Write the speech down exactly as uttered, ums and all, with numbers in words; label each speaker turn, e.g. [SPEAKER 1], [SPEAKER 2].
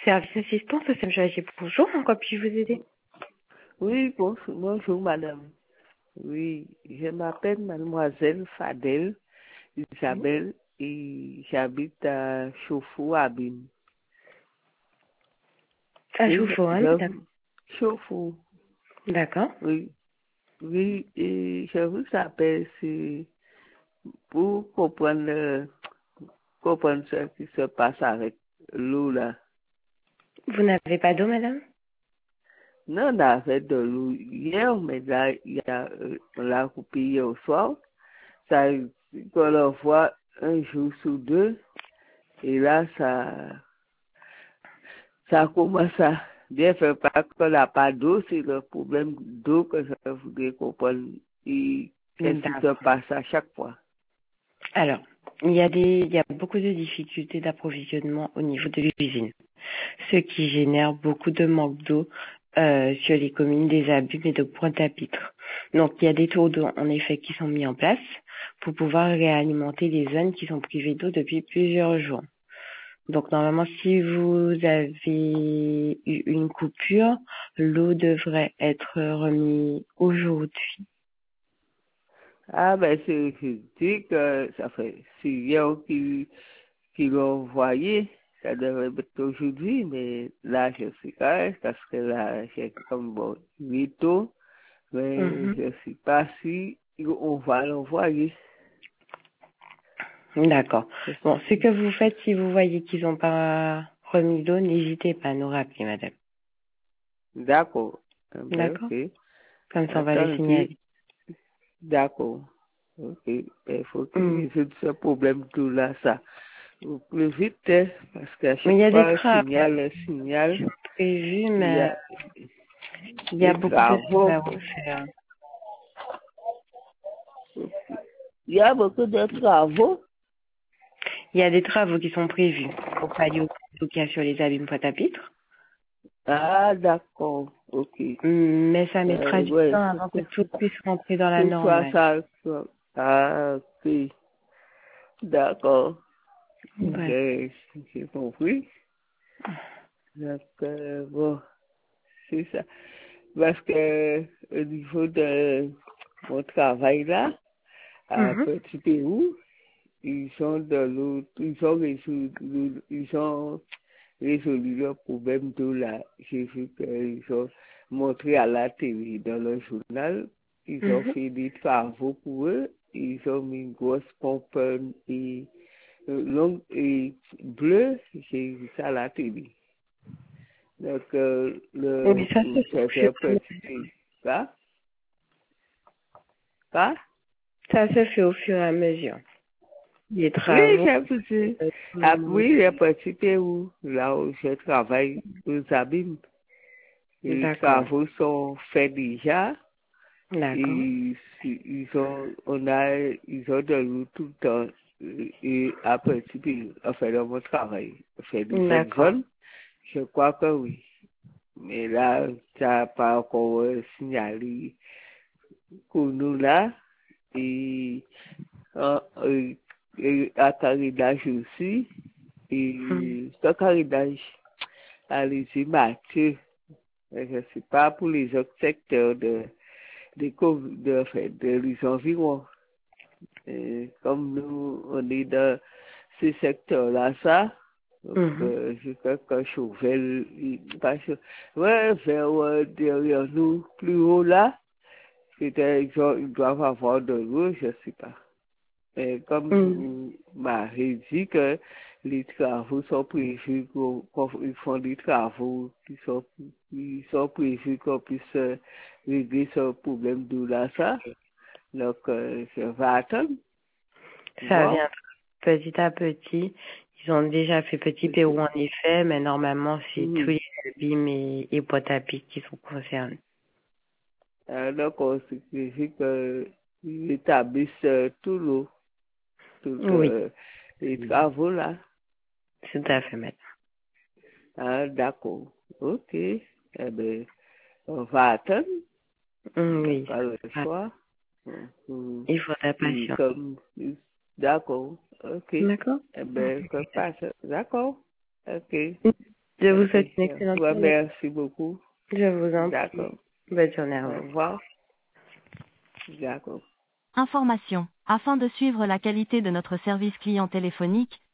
[SPEAKER 1] Service assistance, c'est M. Agir. Bonjour, en quoi puis-je vous aider?
[SPEAKER 2] Oui, bonjour, bonjour madame. Oui, je m'appelle mademoiselle Fadel
[SPEAKER 1] Oui.
[SPEAKER 2] Isabelle et j'habite à Chauffour, Abîme.
[SPEAKER 1] À
[SPEAKER 2] Et
[SPEAKER 1] Chauffour, hein,
[SPEAKER 2] je,
[SPEAKER 1] madame?
[SPEAKER 2] Chauffour,
[SPEAKER 1] D'accord.
[SPEAKER 2] oui. Oui, et je vous appelle c'est pour comprendre, euh, comprendre ce qui se passe avec l'eau là.
[SPEAKER 1] Vous n'avez pas d'eau, madame?
[SPEAKER 2] Non, on a fait de l'eau hier, mais là, il y a, euh, on l'a coupé hier au soir. Ça, qu'on le voit un jour sur deux. Et là, ça, ça commence à bien faire pas qu'on n'a pas d'eau, c'est le problème d'eau que je voudrais comprendre. Et qu'est-ce qui se
[SPEAKER 1] D'accord.
[SPEAKER 2] passe à chaque fois?
[SPEAKER 1] Alors, il y a des, il y a beaucoup de difficultés d'approvisionnement au niveau de l'usine, ce qui génère beaucoup de manque d'eau euh, sur les communes des Abîmes et de Pointe-à-Pitre. Donc, il y a des tours d'eau, en effet, qui sont mis en place pour pouvoir réalimenter les zones qui sont privées d'eau depuis plusieurs jours. Donc normalement, si vous avez eu une coupure, l'eau devrait être remise aujourd'hui.
[SPEAKER 2] Ah, ben, c'est, je dis que ça fait, c'est hier qui, qui l'ont envoyé, ça devrait être aujourd'hui, mais là, je suis correct parce que là, j'ai comme bon, huit tôt, mais
[SPEAKER 1] Mhm.
[SPEAKER 2] je sais pas si on va l'envoyer.
[SPEAKER 1] D'accord. Bon, ce que vous faites, si vous voyez qu'ils n'ont pas remis d'eau, n'hésitez pas à nous rappeler, madame.
[SPEAKER 2] D'accord. Ah ben,
[SPEAKER 1] D'accord?
[SPEAKER 2] ok.
[SPEAKER 1] Comme ça, on va le
[SPEAKER 2] Attendez.
[SPEAKER 1] signaler.
[SPEAKER 2] D'accord. Ok. Il faut
[SPEAKER 1] Hmm.
[SPEAKER 2] qu'il résoudre ce problème tout là, ça. Au plus vite, hein, parce qu'à
[SPEAKER 1] Mais il
[SPEAKER 2] chaque
[SPEAKER 1] y a des
[SPEAKER 2] fois, un
[SPEAKER 1] travaux
[SPEAKER 2] signal, un signal,
[SPEAKER 1] prévus,
[SPEAKER 2] il y
[SPEAKER 1] mais
[SPEAKER 2] a
[SPEAKER 1] il y a
[SPEAKER 2] des
[SPEAKER 1] beaucoup de choses
[SPEAKER 2] travaux.
[SPEAKER 1] à refaire.
[SPEAKER 2] Il y a beaucoup de travaux.
[SPEAKER 1] Il y a des travaux qui sont prévus pour pallier au tout qu'il y a sur les abîmes Pointe-à-Pitre.
[SPEAKER 2] Ah, d'accord. Ok.
[SPEAKER 1] Hmm, Mais ça mettra
[SPEAKER 2] Euh,
[SPEAKER 1] du
[SPEAKER 2] ouais,
[SPEAKER 1] temps
[SPEAKER 2] faut
[SPEAKER 1] avant que
[SPEAKER 2] que
[SPEAKER 1] tout puisse rentrer dans la
[SPEAKER 2] ce soit
[SPEAKER 1] normale.
[SPEAKER 2] ça. soit- Ah, ok. D'accord. Ok,
[SPEAKER 1] Voilà.
[SPEAKER 2] j'ai compris. Donc, euh, bon, c'est ça. Parce que au niveau de mon travail là, à
[SPEAKER 1] Mhm.
[SPEAKER 2] Petit Pérou, ils ont de l'eau, ils ont résolu, ils ont résolu le problème d'eau là. J'ai vu qu'ils ont montré à la télé, dans le journal, ils ont
[SPEAKER 1] Mhm.
[SPEAKER 2] fait des travaux pour eux, ils ont mis une grosse pompe euh, et, euh, longue et bleue, j'ai vu ça à la télé. Donc, euh, le,
[SPEAKER 1] Oui, ça se fait au
[SPEAKER 2] c'est
[SPEAKER 1] fur
[SPEAKER 2] un
[SPEAKER 1] et à
[SPEAKER 2] petit
[SPEAKER 1] mesure.
[SPEAKER 2] peu, ça, ça,
[SPEAKER 1] Ça se fait au fur et à mesure. Les
[SPEAKER 2] oui,
[SPEAKER 1] travaux.
[SPEAKER 2] c'est un petit,
[SPEAKER 1] euh,
[SPEAKER 2] ah,
[SPEAKER 1] hum,
[SPEAKER 2] oui, le petit Pérou, là où je travaille aux Abîmes, les
[SPEAKER 1] D'accord.
[SPEAKER 2] travaux sont faits déjà,
[SPEAKER 1] D'accord.
[SPEAKER 2] et ils ont, on a, ils ont de l'eau tout le temps, et et à Petit Pérou, enfin, dans mon travail, enfin, dans cette
[SPEAKER 1] D'accord.
[SPEAKER 2] zone, je crois que oui. Mais là, ça n'a pas encore euh, signalé pour nous là, et, euh, euh, et à Caridage aussi,
[SPEAKER 1] Hum.
[SPEAKER 2] et ce Caridage, allez-y, Mathieu, je ne sais pas pour les autres secteurs de, de, co- de, fait, de les environs. Et comme nous, on est dans ces secteurs-là, ça, donc,
[SPEAKER 1] Mhm.
[SPEAKER 2] euh, je crois que Chauvel, il- pas Chauvel, ouais, vers euh, derrière nous, plus haut là, c'était, ils, ont- ils doivent avoir de l'eau, je ne sais pas. Et comme
[SPEAKER 1] Hum.
[SPEAKER 2] vous m'avez dit que les travaux sont prévus, qu'on, qu'on- ils font des travaux qui sont, qui sont prévus qu'on puisse euh, régler ce problème de là, ça. Donc, euh, je vais attendre,
[SPEAKER 1] Ça
[SPEAKER 2] voir.
[SPEAKER 1] vient petit à petit. Ils ont déjà fait Petit Pérou en effet, mais normalement, c'est tous
[SPEAKER 2] Mhm.
[SPEAKER 1] les abîmes et, et Pointe-à-Pitre qui sont concernés.
[SPEAKER 2] Euh, donc, on signifie qu'ils établissent euh, tout l'eau, tous
[SPEAKER 1] Oui,
[SPEAKER 2] euh, les travaux là.
[SPEAKER 1] tout à fait, madame.
[SPEAKER 2] Ah, d'accord. Ok. Eh bien, on va attendre. On
[SPEAKER 1] Hum,
[SPEAKER 2] n'a
[SPEAKER 1] Oui,
[SPEAKER 2] pas le
[SPEAKER 1] ça va.
[SPEAKER 2] choix. Mhm.
[SPEAKER 1] Il faudra
[SPEAKER 2] Et
[SPEAKER 1] patienter.
[SPEAKER 2] comme, d'accord. Ok.
[SPEAKER 1] D'accord?
[SPEAKER 2] Eh bien, que passe. D'accord. Ok.
[SPEAKER 1] Je vous
[SPEAKER 2] Ok.
[SPEAKER 1] souhaite une excellente
[SPEAKER 2] Ouais,
[SPEAKER 1] journée.
[SPEAKER 2] merci beaucoup.
[SPEAKER 1] Je vous en prie.
[SPEAKER 2] D'accord.
[SPEAKER 1] Bonne journée à
[SPEAKER 2] Au
[SPEAKER 1] vous.
[SPEAKER 2] revoir. D'accord.
[SPEAKER 3] Information. Afin de suivre la qualité de notre service client téléphonique,